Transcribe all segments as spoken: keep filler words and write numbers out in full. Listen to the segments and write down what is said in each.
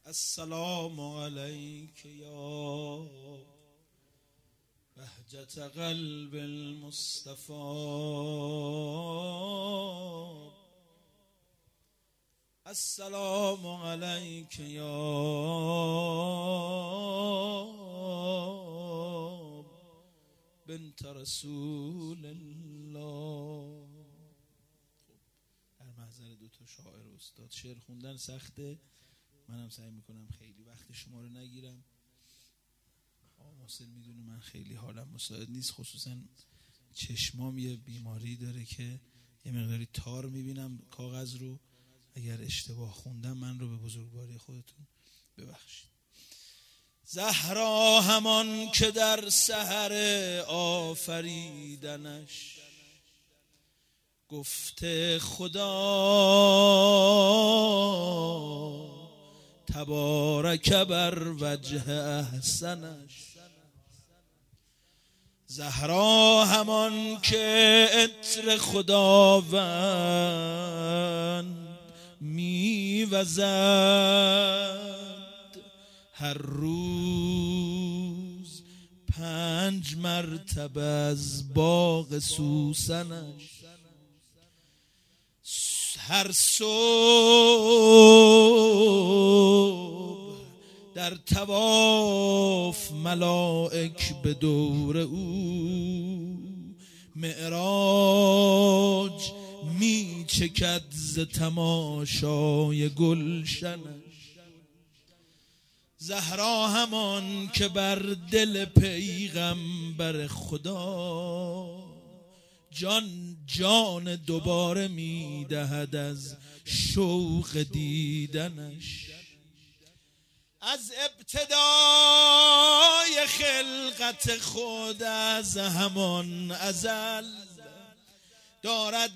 السلام علیک یا بهجت قلب المصطفى. السلام علیک یا بنت رسول الله. در محضر دو تا شاعر استاد شعر خوندن سخته، منم سعی میکنم خیلی وقت شما رو نگیرم. آقا محسن میدونه من خیلی حالم مساعد نیست، خصوصا چشمام یه بیماری داره که یه مقداری تار میبینم کاغذ رو. اگر اشتباه خوندم من رو به بزرگواری خودتون ببخشید. زهرا همان که در سحر آفریدنش گفته خدا تبارک بر وجه احسنش. زهرا همان که عطر خداوند میوزد هر روز پنج مرتبه از باغ سوسنش. هر صبح در طواف ملائک به دور او معراج می چکد ز تماشای گلشنش. زهرا همان که بر دل پیغمبر خدا جان جان دوباره می دهد از شوق دیدنش. از ابتدای خلقت خود از همان ازل دارد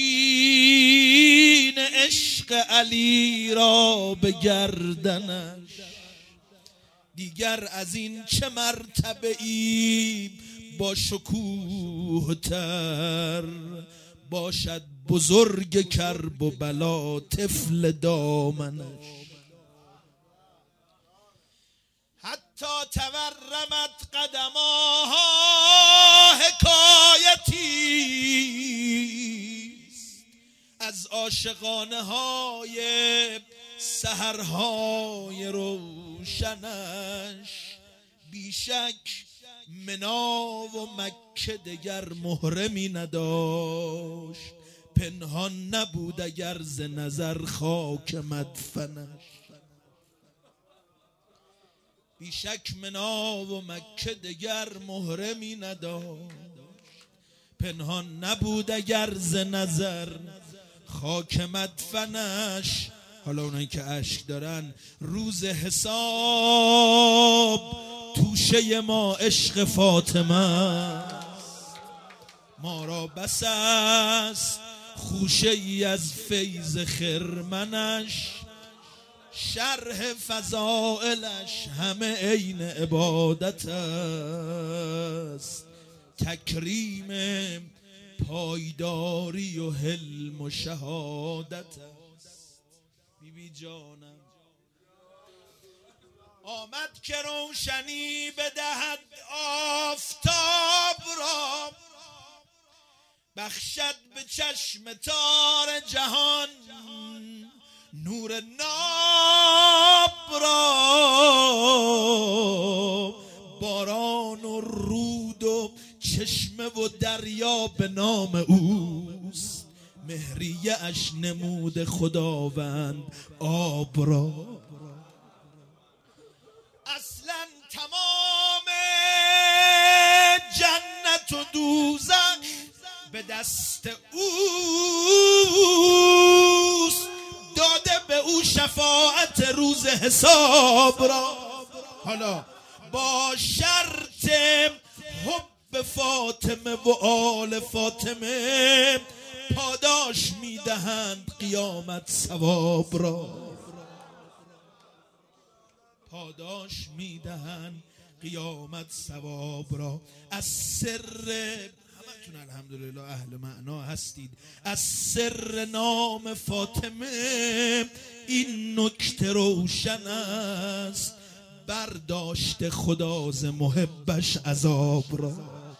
نگین عشق علی را به گردنش. دیگر از این چه مرتبه ای با شکوه تر باشد بزرگ کرب و بلا طفل دامنش. حتی تورمت قدماها حکایتیست از عاشقانه های سحرهای روشنش. بیشک منا و مکه دگر محرمی نداشت، پنهان نبود اگر ز نظر خاک مدفنش. بیشک منا و مکه دگر محرمی نداشت، پنهان نبود اگر ز نظر خاک مدفنش. حالا اونایی که اشک دارن، روز حساب توشه ما عشق فاطمه است. ما را بس است خوشه ای از فیض خرمنش. شرح فضائلش همه عین عبادت است، تکریم پایداری و حلم و شهادت است. بی بی جانم آمد که روشنی بدهد آفتاب را، بخشد به چشم تار جهان نور ناب را. باران و رود و چشمه و دریا به نام اوست، مهریه اش نمود خداوند آب را. اصلا تمام جنت و دوزخ به دست اوست، داده به او شفاعت روز حساب را. حالا با شرط حب فاطمه و آل فاطمه پاداش میدهند قیامت ثواب را. پاداش میدهند قیامت ثواب را. از سر همه همتون الحمدلله اهل معنا هستید. از سر نام فاطمه این نکته روشن است، برداشت خدا ز محبش عذاب را.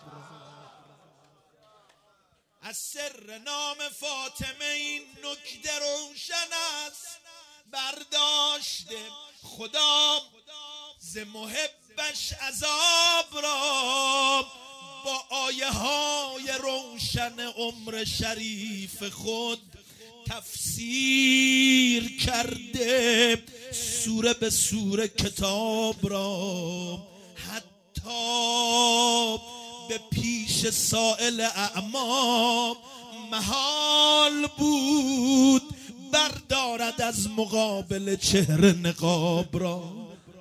از سر نام فاطمه این نکته روشن است، برداشت خدا ز محبش عذاب را. با آیه های روشن عمر شریف خود تفسیر کرده سوره به سوره کتاب را. حتی به پیش سائل اعمام محال بود بردارد از مقابل چهره نقاب را،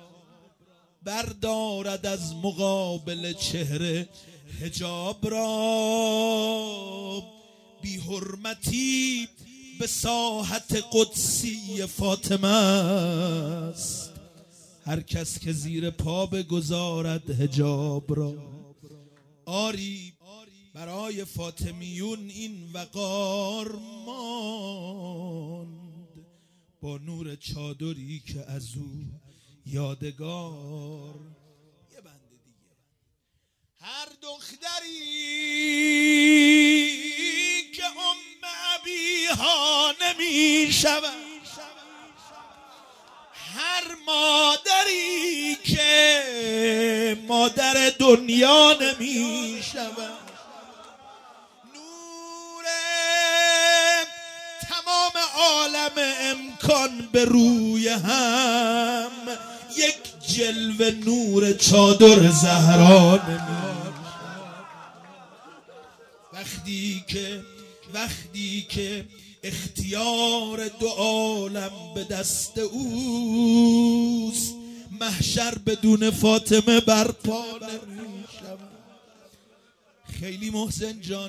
بردارد از مقابل چهره حجاب را. بی حرمتی به ساحت قدسی فاطمه است هر کس که زیر پا بگذارد حجاب را. آری برای فاطمیون این وقار ماند، با نور چادری که از او یادگار. یه بند دیگه، هر دختری که ام ابیها نمی شود، هر مادری که مادر دنیا نمی شود، نور تمام عالم امکان به روی هم، یک جلوه نور چادر زهرا نمی. وقتی که وقتی که اختیار دو عالم به دست اوست، محشر بدون فاطمه برپا نمی شود. خیلی محسن جان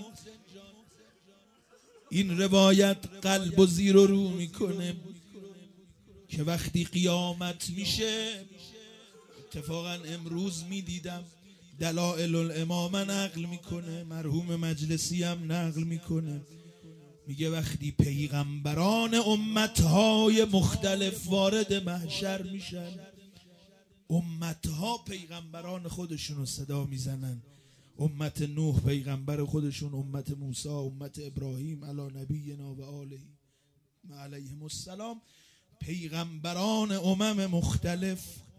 این روایت قلب و زیر و رو میکنه که وقتی قیامت میشه، اتفاقا امروز میدیدم دلائل الامامه نقل میکنه، مرحوم مجلسی هم نقل میکنه، میگه وقتی پیغمبران امتهای مختلف وارد محشر میشن، امتها پیغمبران خودشونو صدا میزنن. امت نوح پیغمبر خودشون، امت موسی، امت ابراهیم علی نبینا و آله علیهم السلام، پیغمبران امم مختلف،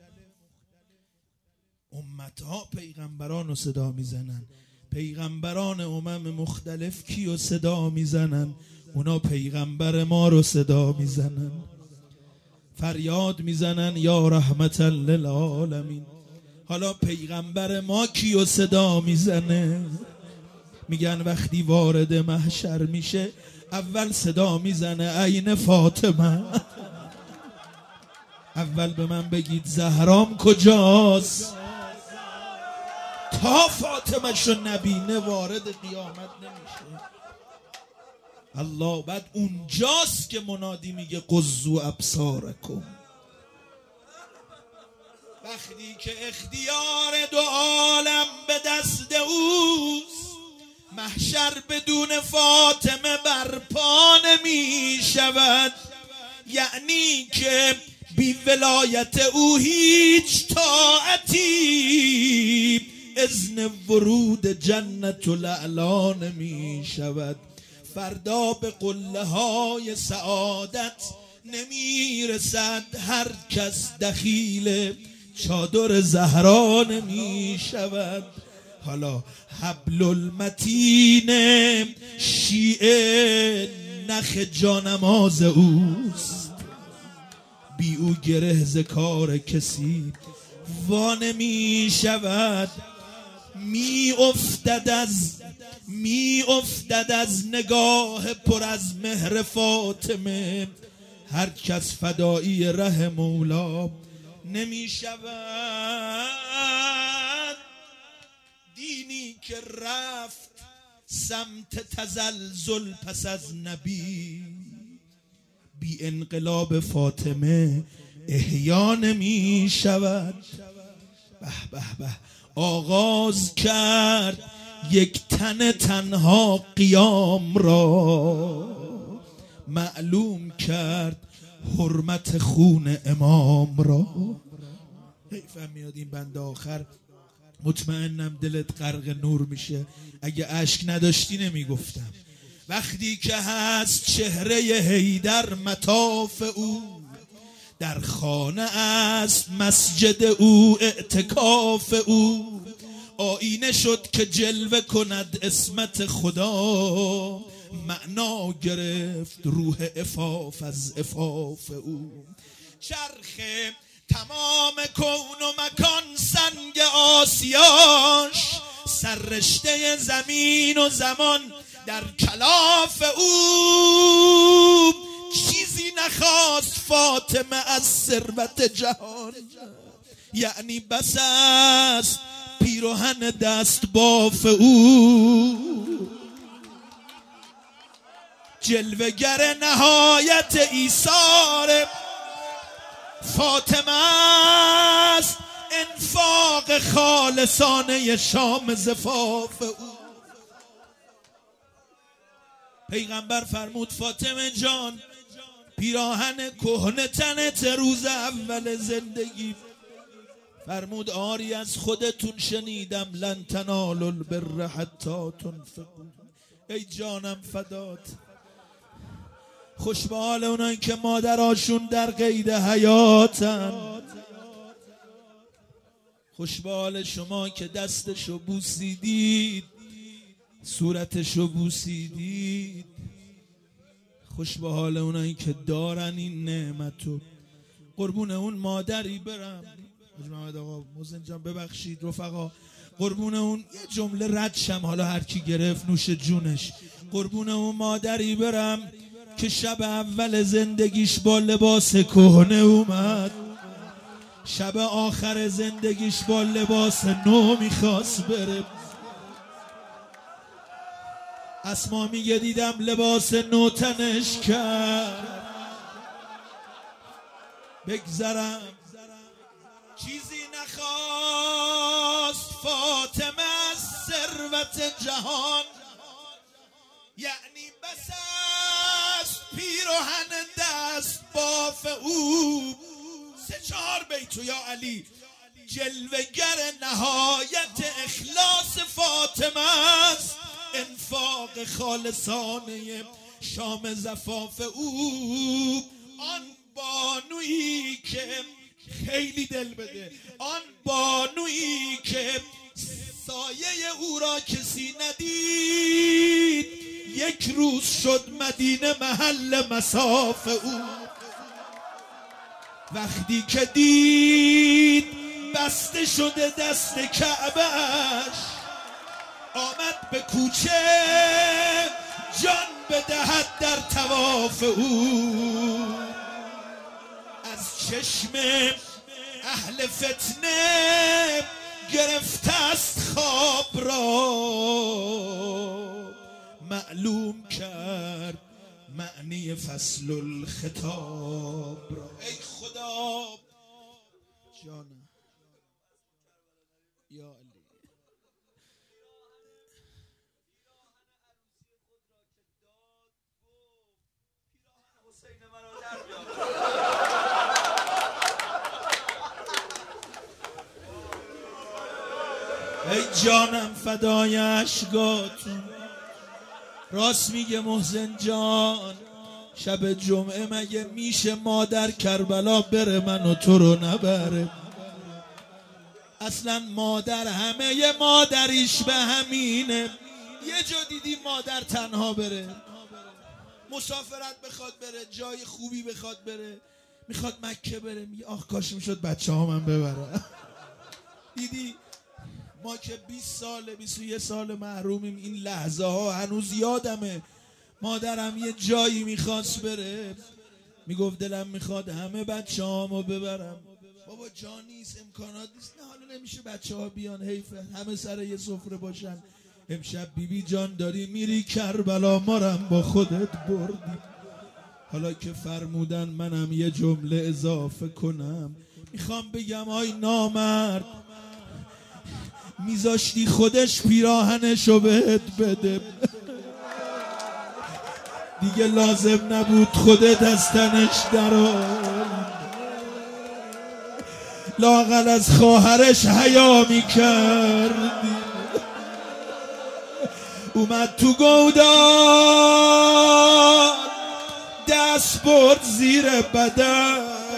امتها پیغمبران رو صدا میزنن. پیغمبران امم مختلف کیو صدا میزنن؟ اونا پیغمبر ما رو صدا میزنن، فریاد میزنن یا رحمتا للعالمین. حالا پیغمبر ما کیو صدا میزنه؟ میگن وقتی وارد محشر میشه اول صدا میزنه عین فاطمه. اول به من بگید زهرام کجاست؟ تا فاطمه شو نبینه وارد قیامت نمیشه. الله بعد اونجاست که منادی میگه قضوا ابصارکم. وقتی که اختیار دو عالم به دست اوست، محشر بدون فاطمه برپا نمی شود. یعنی که بی ولایت او هیچ طاعتی اذن ورود جنت الاعلی نمی شود. فردا به قله های سعادت نمی رسد، هر کس دخیل چادر زهرا نمی شود. حالا حبل المتین شیعه نخ جانماز اوست، بی او گره ز کار کسی وا نمی شود. می افتد از می افتد از نگاه پر از مهر فاطمه، هر کس فدایی ره مولا نمی شود. دینی که رفت سمت تزلزل پس از نبی، بی انقلاب فاطمه احیا نمی شود. به به به آغاز کرد یک تن تنها قیام را، معلوم کرد حرمت خون امام را. حیفم میاد این بند آخر، مطمئنم دلت غرق نور میشه. اگه اشک نداشتی نمیگفتم. وقتی که هست چهره حیدر مطاف او، در خانه است مسجد او اعتکاف او، آینه شد که جلوه کند اسمت خدا، معنا گرفت روح عفاف از عفاف او. چرخ تمام کون و مکان سنگ آسیاش، سررشته زمین و زمان در کلاف او. چیزی نخواست فاطمه از ثروت جهان، یعنی بس است پیراهن دست باف او. جلوگر نهایت ایثار فاطمه است، انفاق خالصانه شام زفاف او. پیغمبر فرمود فاطمه جان، پیراهن کهنه تنت روز اول زندگی. فرمود آری از خودتون شنیدم لن تنالوا البر حتی تنفقوا. ای جانم فدات، خوش به حال اونایی که مادراشون در قید حیاتن، خوش به حال شما که دستشو بوسیدید، صورتشو بوسیدید، خوش به حال اونایی که دارن این نعمتو. قربون اون مادری برم. حاج محمد آقا محسن جان ببخشید رفقا، قربون اون یه جمله رد شم، حالا هر کی گرفت نوش جونش. قربون اون مادری برم که شب اول زندگیش با لباس کهنه اومد، شب آخر زندگیش با لباس نو میخواست بره. اسما میگه دیدم لباس نو تنش کرد. بگذرم چیزی نخواست فاطمه از ثروت جهان، یعنی بس است پیراهن دست باف او. سه چهار بیتو یا علی. جلوگر نهایت اخلاص فاطمه است، انفاق خالصانه شام زفاف او. آن بانویی که خیلی دل بده، آن بانویی که سایه او را کسی ندید، یک روز شد مدینه محل مصاف او. وقتی که دید بسته شده دست کعبه‌اش، آمد به کوچه جان بدهد در طواف او. از چشم اهل فتنه گرفته است خواب را، معلوم کرد معنی فصل الخطاب را. ای خدا جانم یا علی. ای جانم فدای اشکاتون. راست میگه محسن جان، شب جمعه مگه میشه مادر کربلا بره منو تو رو نبره؟ اصلا مادر همه یه مادریش به همینه. یه جا دیدی مادر تنها بره، مسافرت بخواد بره، جای خوبی بخواد بره، میخواد مکه بره، میگه آخ کاش میشد بچه ها من ببرم. دیدی ما که بیست ساله بیست و یک سال محرومیم، این لحظه ها هنوز یادمه. مادرم یه جایی میخواست بره، میگفت دلم میخواد همه بچه هامو ببرم. بابا جا نیست، امکانات نیست، نه حالا نمیشه بچه ها بیان، حیفه همه سر یه سفره باشن. امشب بی بی جان داری میری کربلا، مارم با خودت بردی. حالا که فرمودن منم یه جمله اضافه کنم، میخوام بگم آی نامرد، میذاشتی خودش پیراهنشو بهت بده، دیگه لازم نبود خودت از تنش درآری. لااقل از خواهرش حیا میکردی. اومد تو گودال دست برد زیر بدن.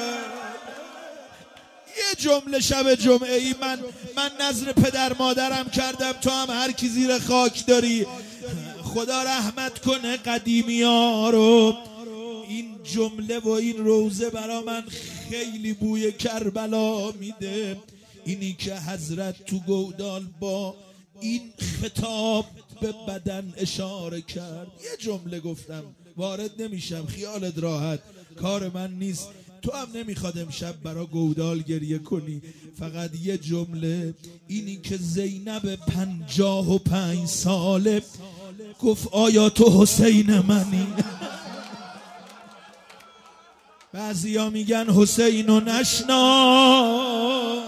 یه جمله شب جمعه ای من من نظر پدر مادرم کردم، تو هم هر کی زیر خاک داری خدا رحمت کنه قدیمی ها رو. این جمله و این روزه برا من خیلی بوی کربلا میده. اینی که حضرت تو گودال با این خطاب به بدن اشاره کرد. یه جمله گفتم، وارد نمیشم، خیالت راحت، کار من نیست. تو هم نمیخواد امشب برا گودال گریه کنی. فقط یه جمله، اینی که زینب پنجاه و پنج ساله گفت آیا تو حسین منی؟ بعضی ها میگن حسینو نشناخ،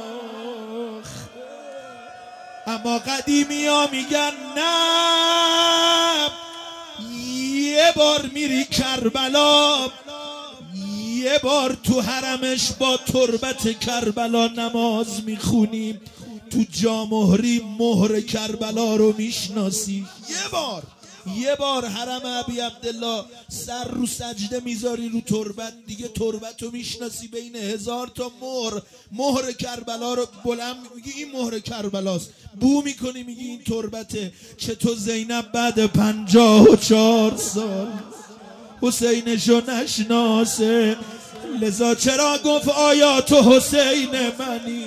اما قدیمی ها میگن نه. یه بار میری کربلا، یه بار تو حرمش با تربت کربلا نماز میخونیم، تو جامهری مهر کربلا رو میشناسی. یه بار یه بار حرم ابی عبدالله سر رو سجده میذاری رو تربت، دیگه تربت رو میشناسی. بین هزار تا مهر مهر کربلا رو بلند میگی این مهر کربلاست، بو میکنی میگی این تربته. چطور زینب بعد پنجاه و چهار سال حسینشو نشناسه؟ لذا چرا گفت آیا تو حسین منی؟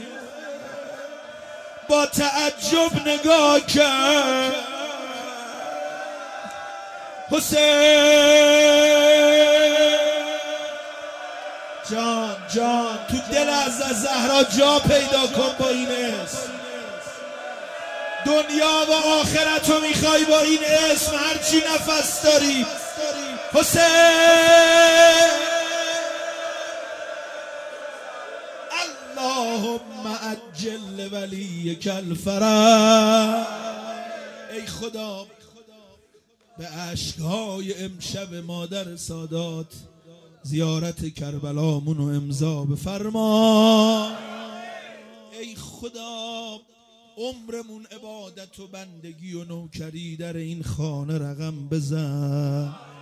با تعجب نگاه کرد. حسین جان جان تو دل از زهرا جا پیدا کن با این اسم. دنیا و آخرت رو میخوای با این اسم، هرچی نفس داری. حسین اللهم عجل ولیک الفرج. ای خدا به اشکهای امشب مادر سادات زیارت کربلامون رو امضا بفرما. ای خدا عمرمون عبادت و بندگی و نوکری در این خانه رقم بزن.